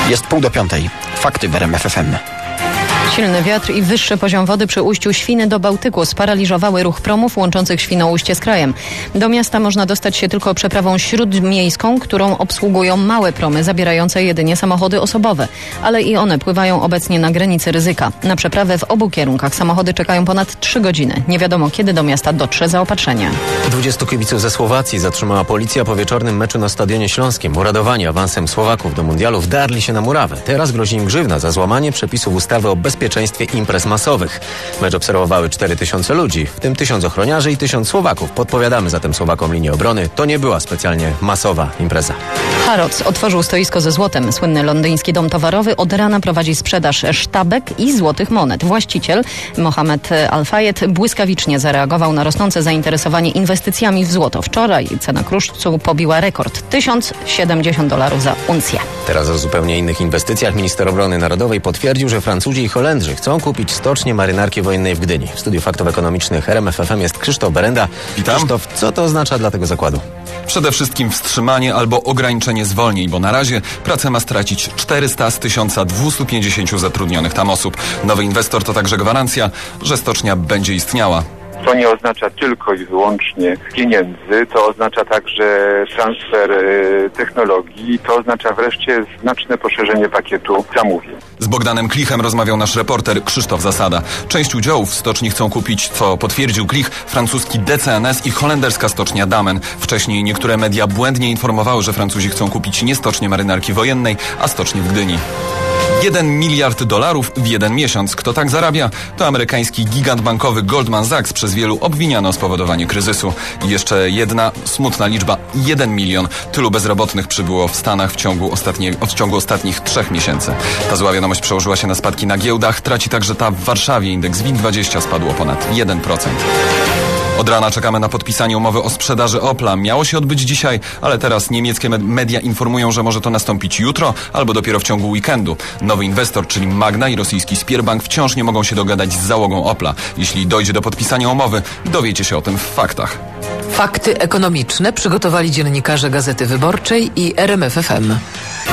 Jest 4:30. Fakty w RMF FM. Silny wiatr i wyższy poziom wody przy ujściu Świny do Bałtyku sparaliżowały ruch promów łączących Świnoujście z krajem. Do miasta można dostać się tylko przeprawą śródmiejską, którą obsługują małe promy zabierające jedynie samochody osobowe. Ale i one pływają obecnie na granicy ryzyka. Na przeprawę w obu kierunkach samochody czekają ponad 3 godziny. Nie wiadomo, kiedy do miasta dotrze zaopatrzenie. 20 kibiców ze Słowacji zatrzymała policja po wieczornym meczu na Stadionie Śląskim. Uradowani awansem Słowaków do mundialu wdarli się na murawę. Teraz grozi im grzywna za złamanie przepisów ustawy o bezpieczeństwie imprez masowych. Mecz obserwowały 4000 ludzi, w tym 1000 ochroniarzy i 1000 Słowaków. Podpowiadamy zatem Słowakom linię obrony. To nie była specjalnie masowa impreza. Harrods otworzył stoisko ze złotem. Słynny londyński dom towarowy od rana prowadzi sprzedaż sztabek i złotych monet. Właściciel Mohamed Al-Fayed błyskawicznie zareagował na rosnące zainteresowanie inwestycjami w złoto. Wczoraj cena kruszcu pobiła rekord $1070 za uncję. Teraz o zupełnie innych inwestycjach. Minister Obrony Narodowej potwierdził, że Francuzi i Holendrzy chcą kupić stocznię marynarki wojennej w Gdyni. W studiu faktów ekonomicznych RMF FM jest Krzysztof Berenda. Witam. Krzysztof, co to oznacza dla tego zakładu? Przede wszystkim wstrzymanie albo ograniczenie zwolnień, bo na razie pracę ma stracić 400 z 1250 zatrudnionych tam osób. Nowy inwestor to także gwarancja, że stocznia będzie istniała. To nie oznacza tylko i wyłącznie pieniędzy, to oznacza także transfer technologii, to oznacza wreszcie znaczne poszerzenie pakietu zamówień. Z Bogdanem Klichem rozmawiał nasz reporter Krzysztof Zasada. Część udziałów w stoczni chcą kupić, co potwierdził Klich, francuski DCNS i holenderska stocznia Damen. Wcześniej niektóre media błędnie informowały, że Francuzi chcą kupić nie stocznię marynarki wojennej, a stocznię w Gdyni. $1 miliard w jeden miesiąc. Kto tak zarabia? To amerykański gigant bankowy Goldman Sachs, przez wielu obwiniano o spowodowanie kryzysu. I jeszcze jedna smutna liczba. 1 milion. Tylu bezrobotnych przybyło w Stanach w ciągu ostatnich 3 miesięcy. Ta zła wiadomość przełożyła się na spadki na giełdach. Traci także ta w Warszawie. Indeks WIG20 spadł o ponad 1%. Od rana czekamy na podpisanie umowy o sprzedaży Opla. Miało się odbyć dzisiaj, ale teraz niemieckie media informują, że może to nastąpić jutro albo dopiero w ciągu weekendu. Nowy inwestor, czyli Magna i rosyjski Sberbank wciąż nie mogą się dogadać z załogą Opla. Jeśli dojdzie do podpisania umowy, dowiecie się o tym w faktach. Fakty ekonomiczne przygotowali dziennikarze Gazety Wyborczej i RMF FM.